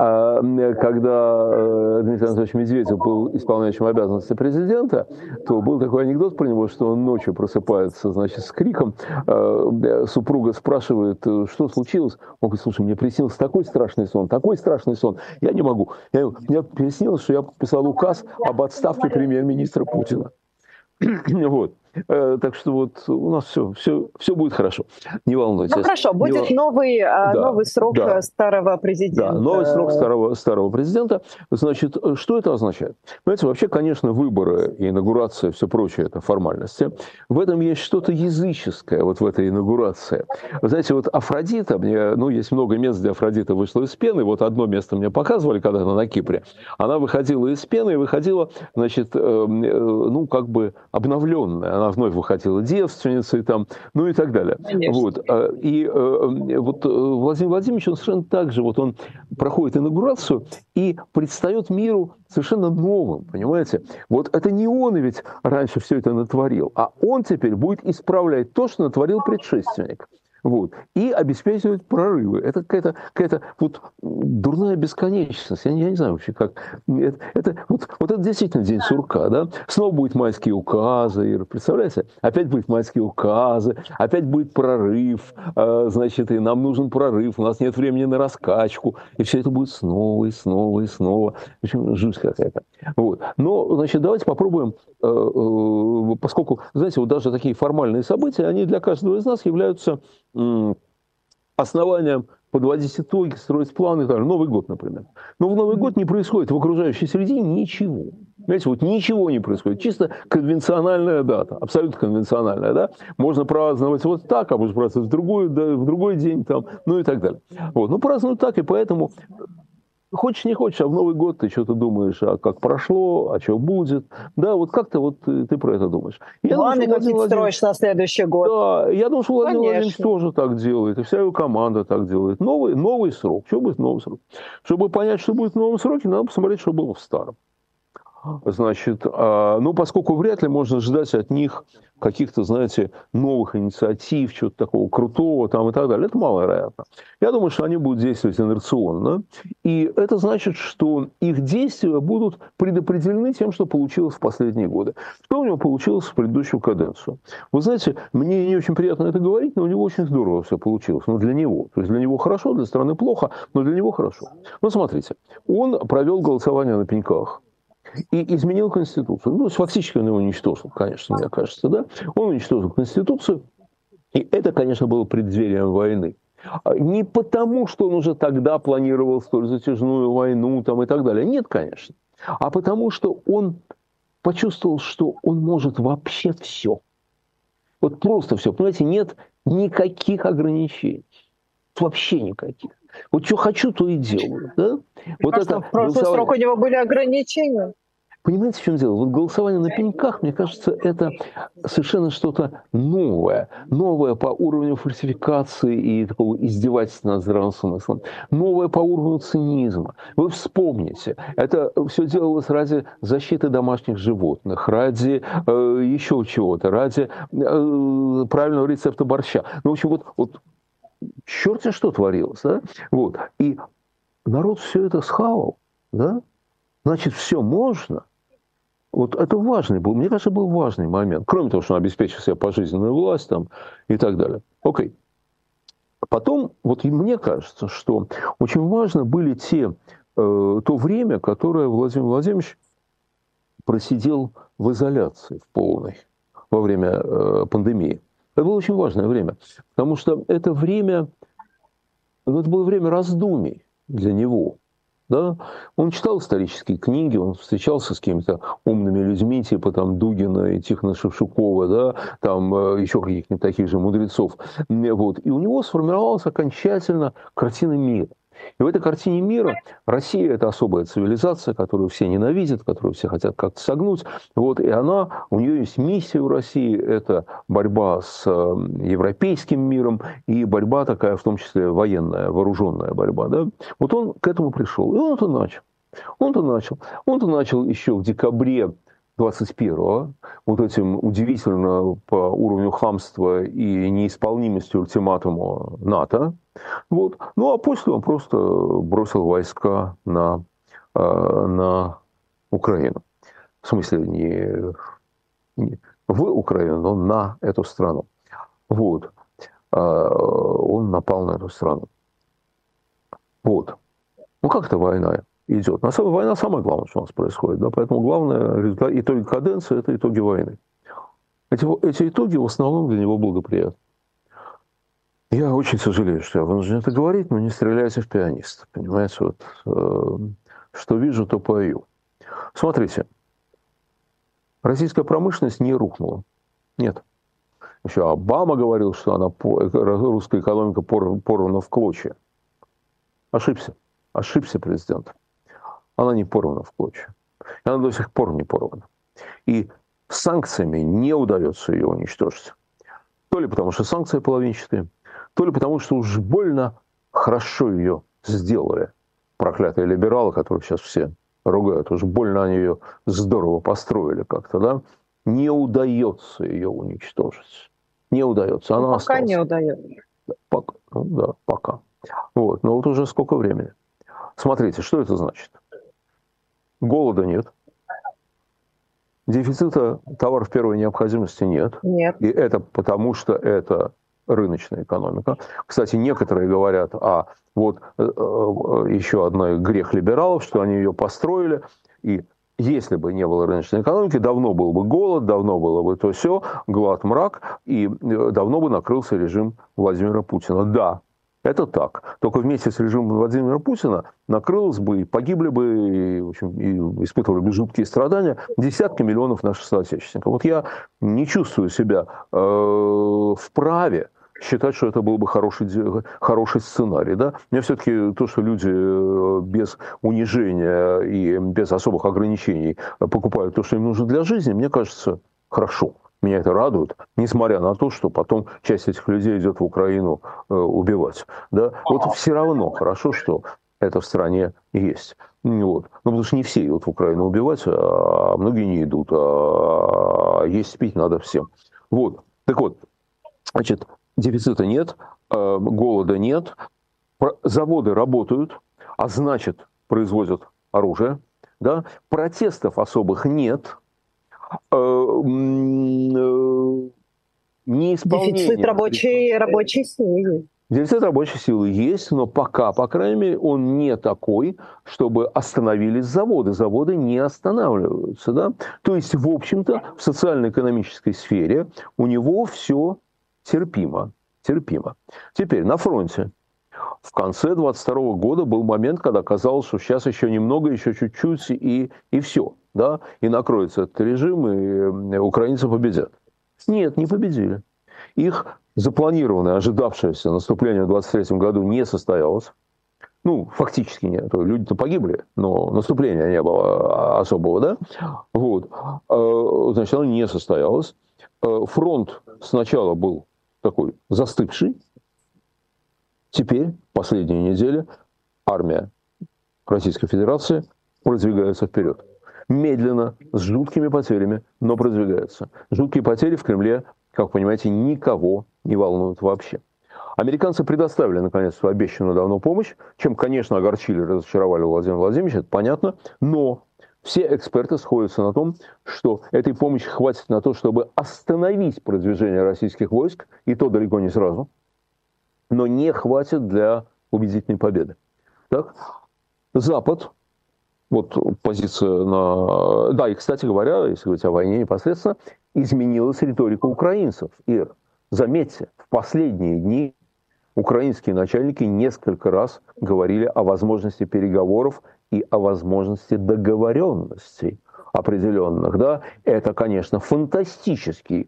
Когда Дмитрий Анатольевич Медведев был исполняющим обязанности президента, то был такой анекдот про него, что он ночью просыпается, значит, с криком. Супруга спрашивает, что случилось. Он говорит, слушай, мне приснился такой страшный сон. Я не могу. Мне приснилось, что я подписал указ об отставке премьер-министра Путина. Вот. Так что вот у нас все будет хорошо. Не волнуйтесь. Ну хорошо, будет новый срок старого президента. Да, новый срок старого президента. Значит, что это означает? Понимаете, вообще, конечно, выборы и инаугурация, все прочее, это формальности. В этом есть что-то языческое, вот в этой инаугурации. Вы знаете, вот Афродита, есть много мест, где Афродита вышла из пены. Вот одно место мне показывали когда-то на Кипре. Она выходила из пены и выходила, значит, как бы обновленная. Она вновь выходила девственницей, там, ну и так далее. Вот. И вот Владимир Владимирович, он совершенно так же, вот он проходит инаугурацию и предстает миру совершенно новым, понимаете? Вот это не он ведь раньше все это натворил, а он теперь будет исправлять то, что натворил предшественник. Вот. И обеспечивать прорывы. Это какая-то вот дурная бесконечность. Я не знаю вообще, как... Это действительно день сурка, да? Снова будут майские указы, Ира, представляете? Опять будут майские указы, опять будет прорыв, значит, и нам нужен прорыв, у нас нет времени на раскачку, и все это будет снова и снова и снова. В общем, жуть какая-то. Вот. Но, значит, давайте попробуем, поскольку, знаете, вот даже такие формальные события, они для каждого из нас являются основанием подводить итоги, строить планы и так далее. Новый год, например. Но в Новый год не происходит в окружающей среде ничего. Понимаете, вот ничего не происходит. Чисто конвенциональная дата. Абсолютно конвенциональная, да? Можно праздновать вот так, а можно праздновать в другой день, там, ну и так далее. Вот. Ну, празднуют так, и поэтому... Хочешь, не хочешь, а в Новый год ты что-то думаешь, а как прошло, а что будет. Да, вот как-то вот ты про это думаешь. Планы какие-то строишь на следующий год. Да, я думаю, что Владимир Владимирович тоже так делает, и вся его команда так делает. Новый срок. Что будет новый срок? Чтобы понять, что будет в новом сроке, надо посмотреть, что было в старом. Значит, ну, поскольку вряд ли можно ждать от них каких-то, знаете, новых инициатив, чего-то такого крутого там и так далее, это маловероятно. Я думаю, что они будут действовать инерционно, и это значит, что их действия будут предопределены тем, что получилось в последние годы. Что у него получилось в предыдущую каденцию? Вы знаете, мне не очень приятно это говорить, но у него очень здорово все получилось. Но для него. То есть для него хорошо, для страны плохо, но для него хорошо. Ну, смотрите, он провел голосование на пеньках и изменил Конституцию. Ну, фактически он его уничтожил, конечно, мне кажется, да. Он уничтожил Конституцию, и это, конечно, было преддверием войны. Не потому, что он уже тогда планировал столь затяжную войну там, и так далее. Нет, конечно. А потому, что он почувствовал, что он может вообще все. Вот просто все. Понимаете, нет никаких ограничений. Вообще никаких. Вот что хочу, то и делаю. Да? Вот это в прошлый срок у него были ограничения. Понимаете, в чем дело? Вот голосование на пеньках, мне кажется, это совершенно что-то новое. Новое по уровню фальсификации и такого издевательства над здравым смыслом. Новое по уровню цинизма. Вы вспомните, это все делалось ради защиты домашних животных, ради еще чего-то, ради правильного рецепта борща. Ну, в общем, вот черти что творилось, да? Вот. И народ все это схавал, да? Значит, все можно. Вот это важный был, мне кажется, был важный момент. Кроме того, что он обеспечил себе пожизненную власть там, и так далее. Окей. Потом, вот мне кажется, что очень важно были то время, которое Владимир Владимирович просидел в изоляции в полной во время пандемии. Это было очень важное время, потому что это время, ну, это было время раздумий для него. Да? Он читал исторические книги, он встречался с какими-то умными людьми, типа там Дугина и Тихона Шевчукова, да? Там еще каких-нибудь таких же мудрецов. Вот. И у него сформировалась окончательно картина мира. И в этой картине мира Россия – это особая цивилизация, которую все ненавидят, которую все хотят как-то согнуть. Вот, и у нее есть миссия у России – это борьба с европейским миром и борьба такая, в том числе военная, вооруженная борьба. Да? Вот он к этому пришел, и он-то начал. Он-то начал еще в декабре 21-го, вот этим удивительно по уровню хамства и неисполнимости ультиматума НАТО. Вот. Ну, а после он просто бросил войска на Украину. В смысле, не в Украину, но на эту страну. Вот. Он напал на эту страну. Вот. Ну, как это война идет? На самом деле, война самое главное, что у нас происходит. Да? Поэтому главное результат, итоги каденции – это итоги войны. Эти итоги в основном для него благоприятны. Я очень сожалею, что я вынужден это говорить, но не стреляйте в пианиста. Понимаете, вот, что вижу, то пою. Смотрите, российская промышленность не рухнула. Нет. Еще Обама говорил, что русская экономика порвана в клочья. Ошибся. Ошибся президент. Она не порвана в клочья. И она до сих пор не порвана. И санкциями не удается ее уничтожить. То ли потому, что санкции половинчатые, то ли потому, что уж больно хорошо ее сделали. Проклятые либералы, которых сейчас все ругают, уж больно они ее здорово построили как-то, да? Не удается ее уничтожить. Не удается. Она пока осталась. Не удается. Пока. Ну, да, пока. Вот. Но вот уже сколько времени. Смотрите, что это значит? Голода нет. Дефицита товаров первой необходимости нет. Нет. И это потому, что это рыночная экономика. Кстати, некоторые говорят, вот еще один грех либералов, что они ее построили, и если бы не было рыночной экономики, давно был бы голод, давно было бы то все, глад, мрак, и давно бы накрылся режим Владимира Путина. Да, это так. Только вместе с режимом Владимира Путина накрылось бы, и погибли бы, и, в общем, и испытывали бы жуткие страдания десятки миллионов наших соотечественников. Вот я не чувствую себя вправе считать, что это был бы хороший сценарий. Да? Мне все-таки то, что люди без унижения и без особых ограничений покупают то, что им нужно для жизни, мне кажется, хорошо. Меня это радует, несмотря на то, что потом часть этих людей идет в Украину убивать. Да? Вот все равно хорошо, что это в стране есть. Вот. Ну, потому что не все идут в Украину убивать, а многие не идут, а есть пить надо всем. Вот. Так вот, значит, дефицита нет, голода нет, заводы работают, а значит, производят оружие, да? Протестов особых нет, неисполнение... Дефицит рабочей силы. Дефицит рабочей силы есть, но пока, по крайней мере, он не такой, чтобы остановились заводы. Заводы не останавливаются. Да? То есть, в общем-то, в социально-экономической сфере у него все терпимо. Терпимо. Теперь на фронте. В конце 22 года был момент, когда казалось, что сейчас еще немного, еще чуть-чуть, и все. Да? И накроется этот режим, и украинцы победят. Нет, не победили. Их запланированное, ожидавшееся наступление в 23 году не состоялось. Ну, фактически нет. Люди-то погибли, но наступления не было особого, да? Вот. Значит, оно не состоялось. Фронт сначала был такой застывший. Теперь, последние недели, армия Российской Федерации продвигается вперед. Медленно, с жуткими потерями, но продвигается. Жуткие потери в Кремле, как вы понимаете, никого не волнуют вообще. Американцы предоставили, наконец, свою обещанную давно помощь, чем, конечно, огорчили, разочаровали Владимира Владимировича, это понятно, но все эксперты сходятся на том, что этой помощи хватит на то, чтобы остановить продвижение российских войск, и то далеко не сразу, но не хватит для убедительной победы. Так? Запад, вот позиция на... Да, и, кстати говоря, если говорить о войне непосредственно, изменилась риторика украинцев. И заметьте, в последние дни украинские начальники несколько раз говорили о возможности переговоров и о возможности договоренностей определенных. Да? Это, конечно, фантастическое,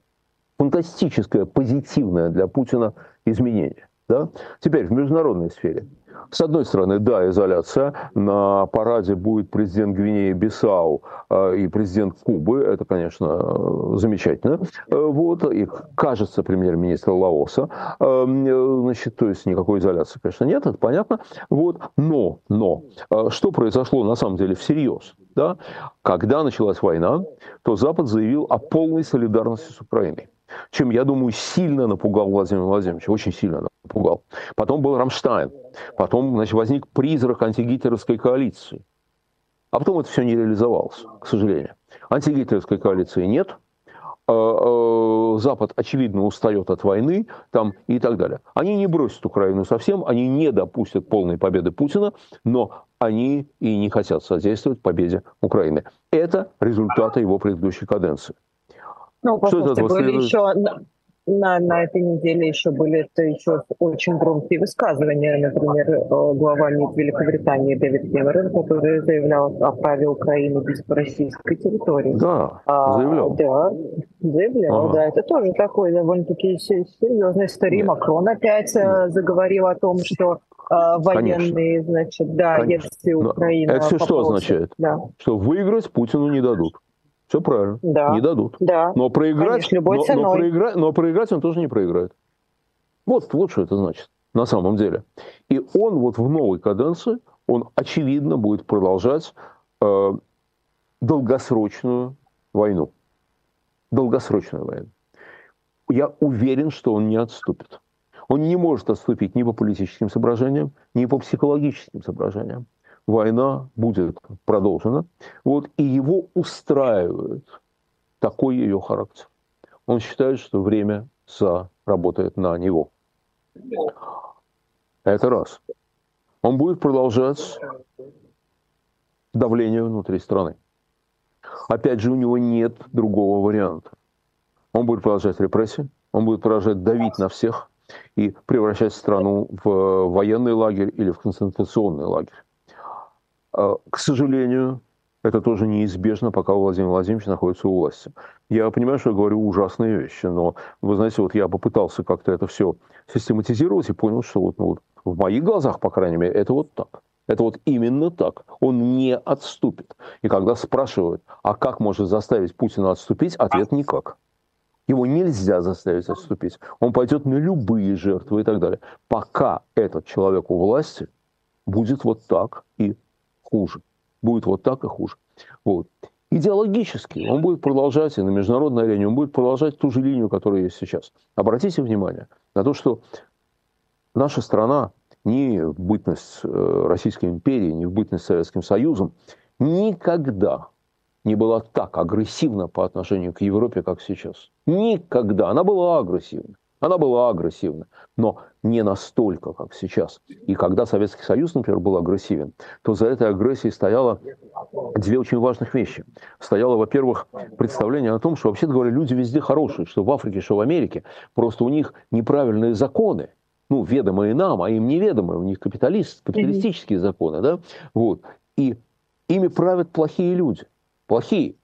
позитивное для Путина изменение. Да? Теперь в международной сфере. С одной стороны, да, изоляция. На параде будет президент Гвинеи-Бисау и президент Кубы. Это, конечно, замечательно. Вот. И, кажется, премьер-министр Лаоса. Значит, то есть никакой изоляции, конечно, нет, это понятно. Вот. Но, что произошло на самом деле всерьез? Да? Когда началась война, то Запад заявил о полной солидарности с Украиной. Чем, я думаю, сильно напугал Владимира Владимировича, очень сильно напугал. Потом был Рамштайн, потом, значит, возник призрак антигитлеровской коалиции. А потом это все не реализовалось, к сожалению. Антигитлеровской коалиции нет, Запад, очевидно, устает от войны там, и так далее. Они не бросят Украину совсем, они не допустят полной победы Путина, но они и не хотят содействовать победе Украины. Это результаты его предыдущей каденции. Ну, послушайте, были еще на этой неделе были очень громкие высказывания, например, глава МИД Великобритании Дэвид Кэмерон, который заявлял о праве Украины быть по российской территории. Да, заявлял. Заявлял, да. Это тоже такой довольно-таки серьезный история. Макрон опять заговорил о том, что военные, значит, да, если Украина... Это все что означает? Да. Что выиграть Путину не дадут. Все правильно, да, не дадут. Да, но проиграть, но проиграть он тоже не проиграет. Вот что это значит на самом деле. И он вот в новой каденции, он очевидно будет продолжать долгосрочную войну. Долгосрочную войну. Я уверен, что он не отступит. Он не может отступить ни по политическим соображениям, ни по психологическим соображениям. Война будет продолжена, вот, и его устраивает такой ее характер. Он считает, что время работает на него. Это раз. Он будет продолжать давление внутри страны. Опять же, у него нет другого варианта. Он будет продолжать репрессии, он будет продолжать давить на всех и превращать страну в военный лагерь или в концентрационный лагерь. К сожалению, это тоже неизбежно, пока Владимир Владимирович находится у власти. Я понимаю, что я говорю ужасные вещи, но, вы знаете, вот я попытался как-то это все систематизировать и понял, что вот в моих глазах, по крайней мере, это вот так. Это вот именно так. Он не отступит. И когда спрашивают, а как может заставить Путина отступить, ответ никак. Его нельзя заставить отступить. Он пойдет на любые жертвы и так далее. Пока этот человек у власти, будет вот так и хуже. Будет вот так и хуже. Вот. Идеологически он будет продолжать, и на международной арене он будет продолжать ту же линию, которая есть сейчас. Обратите внимание на то, что наша страна ни в бытность Российской империи, ни в бытность Советским Союзом никогда не была так агрессивна по отношению к Европе, как сейчас. Никогда. Она была агрессивна. Она была агрессивна, но не настолько, как сейчас. И когда Советский Союз, например, был агрессивен, то за этой агрессией стояло две очень важных вещи. Стояло, во-первых, представление о том, что, вообще-то говоря, люди везде хорошие, что в Африке, что в Америке, просто у них неправильные законы, ну, ведомые нам, а им неведомые, у них капиталистические законы, да, вот, и ими правят плохие люди, плохие.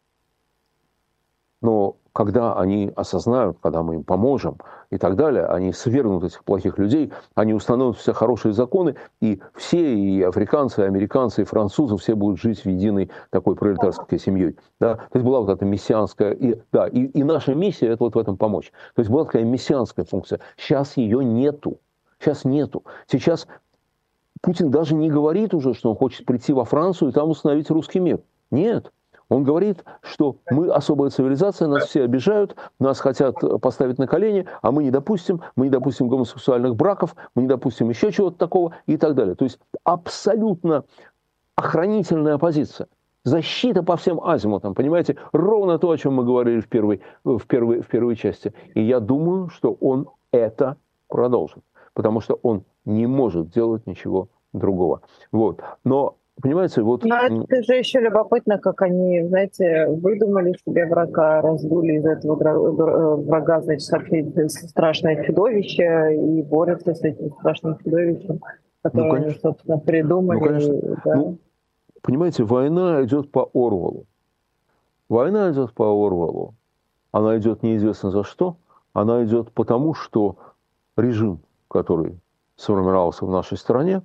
Но когда они осознают, когда мы им поможем и так далее, они свергнут этих плохих людей, они установят все хорошие законы, и все, и африканцы, и американцы, и французы, все будут жить в единой такой пролетарской семьей. Да? То есть была вот эта мессианская, и наша миссия – это вот в этом помочь. То есть была такая мессианская функция. Сейчас ее нету. Сейчас нету. Сейчас Путин даже не говорит уже, что он хочет прийти во Францию и там установить русский мир. Нет. Он говорит, что мы особая цивилизация, нас все обижают, нас хотят поставить на колени, а мы не допустим гомосексуальных браков, мы не допустим еще чего-то такого и так далее. То есть абсолютно охранительная позиция. Защита по всем азимутам, понимаете? Ровно то, о чем мы говорили в первой части. И я думаю, что он это продолжит, потому что он не может делать ничего другого. Вот. Но понимаете, вот... Но это же еще любопытно, как они, знаете, выдумали себе врага, раздули из этого врага, значит, страшное чудовище и борются с этим страшным чудовищем, которое они, собственно, придумали. Ну, конечно. Да. Ну, понимаете, война идет по Орвеллу. Война идет по Орвеллу. Она идет неизвестно за что. Она идет потому, что режим, который сформировался в нашей стране,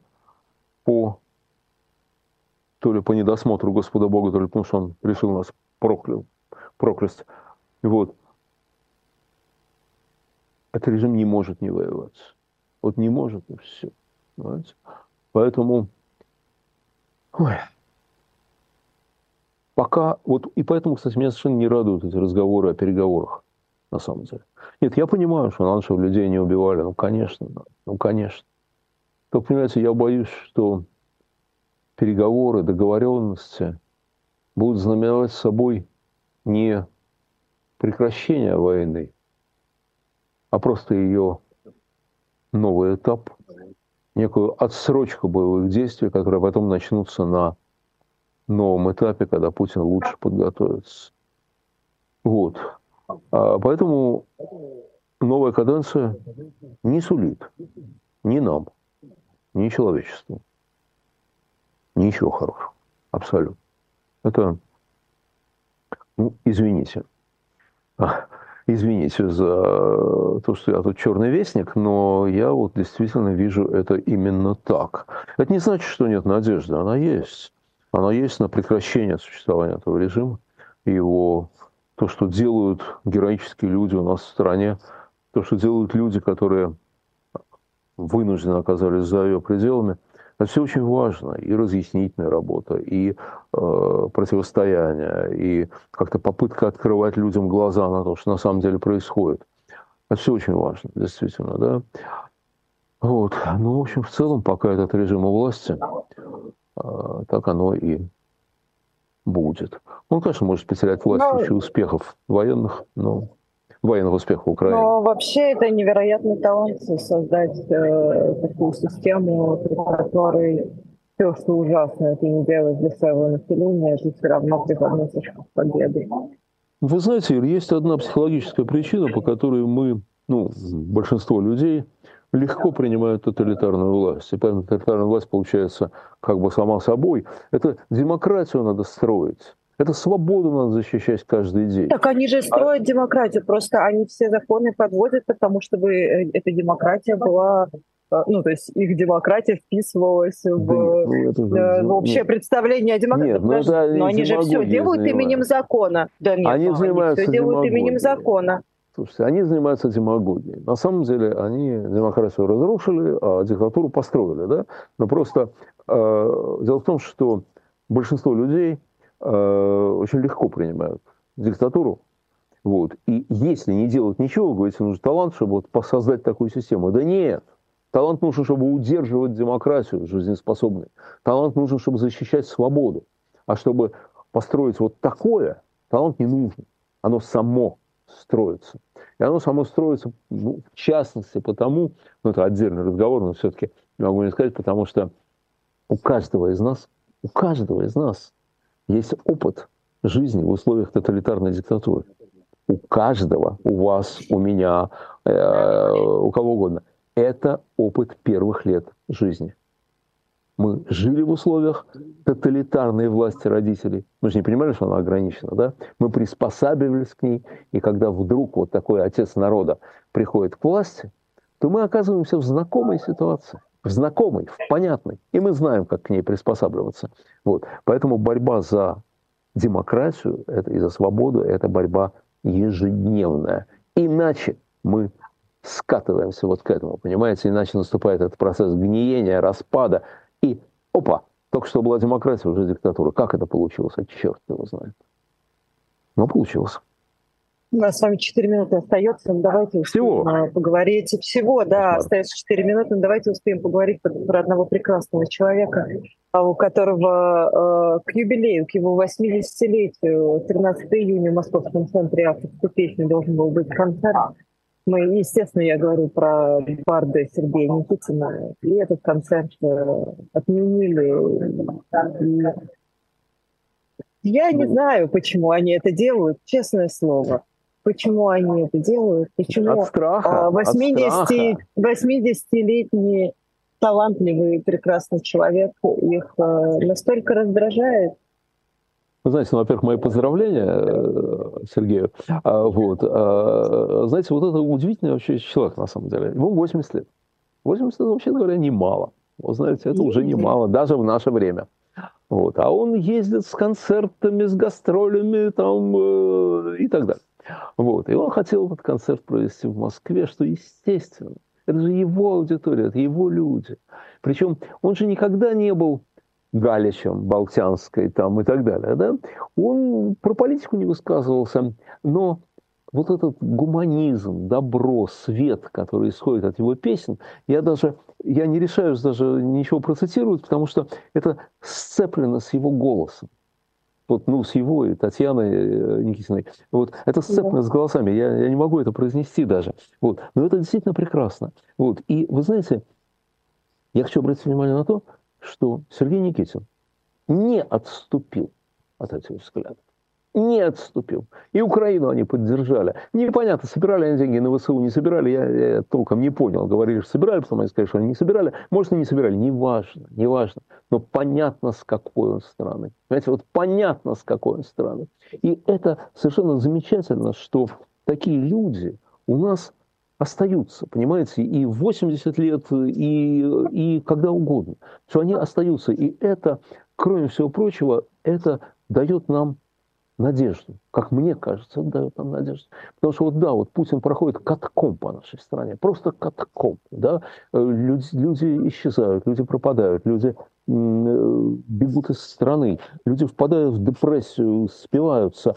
то ли по недосмотру Господа Бога, то ли потому, что он решил нас проклясть. Вот. Этот режим не может не воевать. Вот не может, и все. Понимаете? Поэтому... Пока... Вот, и поэтому, кстати, меня совершенно не радуют эти разговоры о переговорах, на самом деле. Нет, я понимаю, что надо, чтобы людей не убивали. Ну, конечно. Ну, конечно. Только, понимаете, я боюсь, что переговоры, договоренности будут знаменовать собой не прекращение войны, а просто ее новый этап, некую отсрочку боевых действий, которые потом начнутся на новом этапе, когда Путин лучше подготовится. Вот. Поэтому новая каденция не сулит ни нам, ни человечеству ничего хорошего. Абсолютно. Это, ну, извините. Извините за то, что я тут черный вестник, но я вот действительно вижу это именно так. Это не значит, что нет надежды. Она есть. Она есть на прекращение существования этого режима. Его, то, что делают героические люди у нас в стране, то, что делают люди, которые вынуждены оказались за ее пределами, это все очень важно. И разъяснительная работа, и противостояние, и как-то попытка открывать людям глаза на то, что на самом деле происходит. Это все очень важно, действительно, да. Вот. Ну, в общем, в целом, пока этот режим у власти, так оно и будет. Он, конечно, может потерять власть в случае успехов военных, но военных успехов Украины. Но вообще это невероятный талант создать такую систему, при которой все, что ужасно ты не делаешь для своего населения, ты все равно преподносишь к победе. Вы знаете, Ир, есть одна психологическая причина, по которой мы, большинство людей, легко принимают тоталитарную власть. И поэтому тоталитарная власть получается как бы сама собой. Это демократию надо строить. Это свободу надо защищать каждый день. Так они же строят демократию, просто они все законы подводят, потому чтобы эта демократия была, то есть их демократия вписывалась в общее представление о демократии. Но они же все делают именем закона. Да нет, они все делают именем закона. Слушайте, они занимаются демагогией. На самом деле они демократию разрушили, а диктатуру построили. Да? Но просто дело в том, что большинство людей очень легко принимают диктатуру. Вот. И если не делать ничего, вы говорите, нужен талант, чтобы вот создать такую систему. Да нет. Талант нужен, чтобы удерживать демократию жизнеспособной. Талант нужен, чтобы защищать свободу. А чтобы построить вот такое, талант не нужен. Оно само строится. И оно само строится, ну, в частности, потому, ну, это отдельный разговор, но все-таки не могу не сказать, потому что у каждого из нас есть опыт жизни в условиях тоталитарной диктатуры. У каждого, у вас, у меня, у кого угодно. Это опыт первых лет жизни. Мы жили в условиях тоталитарной власти родителей. Мы же не понимали, что она ограничена, да? Мы приспосабливались к ней, и когда вдруг вот такой отец народа приходит к власти, то мы оказываемся в знакомой ситуации. В знакомой, в понятной. И мы знаем, как к ней приспосабливаться. Вот. Поэтому борьба за демократию и за свободу – это борьба ежедневная. Иначе мы скатываемся вот к этому, понимаете? Иначе наступает этот процесс гниения, распада. И, опа, только что была демократия, уже диктатура. Как это получилось? А черт его знает. Но получилось. У нас с вами 4 минуты остается. Давайте успеем поговорить. Всего, да, остается 4 минуты. Давайте успеем поговорить про одного прекрасного человека, у которого к юбилею, к его 80-летию, 13 июня в Московском центре авторской песни должен был быть концерт. Мы, естественно, я говорю про барда Сергея Никитина. И этот концерт отменили. Я не знаю, почему они это делают, честное слово. Почему они это делают? Почему от страха, 80-летний талантливый, прекрасный человек их настолько раздражает? Вы знаете, ну, во-первых, мои поздравления Сергею. Вот. Знаете, вот это удивительный вообще человек, на самом деле. Ему 80 лет. 80 лет, вообще говоря, немало. Вы знаете, это уже немало, даже в наше время. Вот. А он ездит с концертами, с гастролями там, и так далее. Вот. И он хотел этот концерт провести в Москве, что естественно. Это же его аудитория, это его люди. Причем он же никогда не был Галичем, Болтянской там, и так далее. Да? Он про политику не высказывался, но вот этот гуманизм, добро, свет, который исходит от его песен, я не решаюсь даже ничего процитировать, потому что это сцеплено с его голосом. Вот, ну, с его и Татьяной Никитиной. Вот, это сцеплено с голосами. Я не могу это произнести даже. Вот. Но это действительно прекрасно. Вот. И вы знаете, я хочу обратить внимание на то, что Сергей Никитин не отступил от этих взглядов. Не отступил. И Украину они поддержали. Непонятно, собирали они деньги на ВСУ, не собирали, я толком не понял. Говорили, что собирали, потом они сказали, что они не собирали. Может, и не собирали, неважно. Но понятно, с какой он страны. Понимаете, вот понятно, с какой он страны. И это совершенно замечательно, что такие люди у нас остаются, понимаете, и в 80 лет, и когда угодно. Что они остаются. И это, кроме всего прочего, это дает нам надежду. Как мне кажется, это дает нам надежду. Потому что вот да, вот Путин проходит катком по нашей стране. Просто катком. Да? Люди исчезают, люди пропадают, люди бегут из страны, люди впадают в депрессию, спиваются.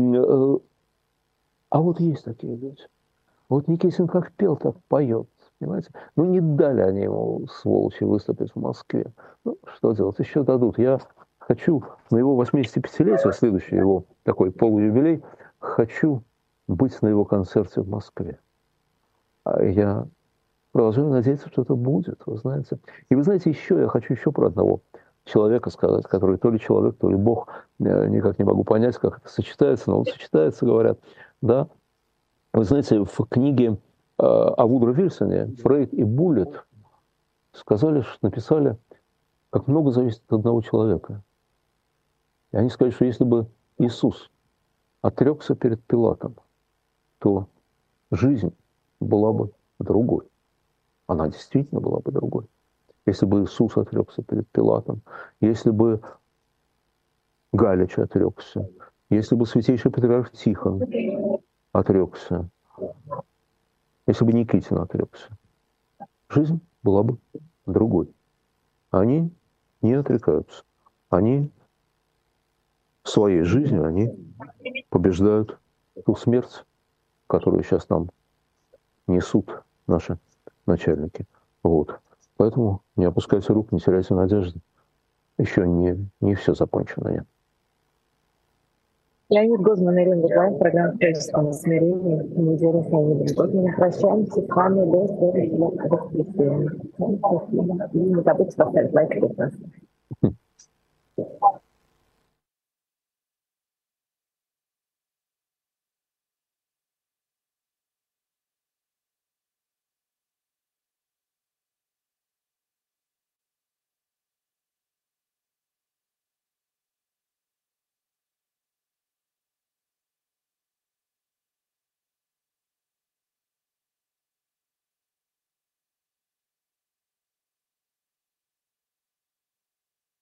А вот есть такие люди. Вот Никитин как пел, так поет. Понимаете? Ну, не дали они ему, сволочи, выступить в Москве. Ну, что делать? Еще дадут. Я хочу на его 85-летие, следующий его такой полуюбилей, хочу быть на его концерте в Москве. А я продолжаю надеяться, что это будет, вы знаете. И вы знаете, я хочу еще про одного человека сказать, который то ли человек, то ли Бог. Я никак не могу понять, как это сочетается, но вот сочетается, говорят. Да? Вы знаете, в книге о Вудро Вильсоне Фрейд и Буллет написали, как много зависит от одного человека. И они сказали, что если бы Иисус отрекся перед Пилатом, то жизнь была бы другой. Она действительно была бы другой. Если бы Иисус отрекся перед Пилатом, если бы Галич отрекся, если бы святейший патриарх Тихон отрекся, если бы Никитин отрекся, жизнь была бы другой. Они не отрекаются. Они своей жизнью, они побеждают ту смерть, которую сейчас нам несут наши начальники. Вот. Поэтому не опускайте рук, не теряйте надежды. Еще не все закончено. Нет. Леонид Гозман, Ирина Лукаев, программа «Человеческого смирения». Неделю с Леонидом Гозманом. Прощаемся с вами до следующего воскресенья. И не забудьте поставить лайк.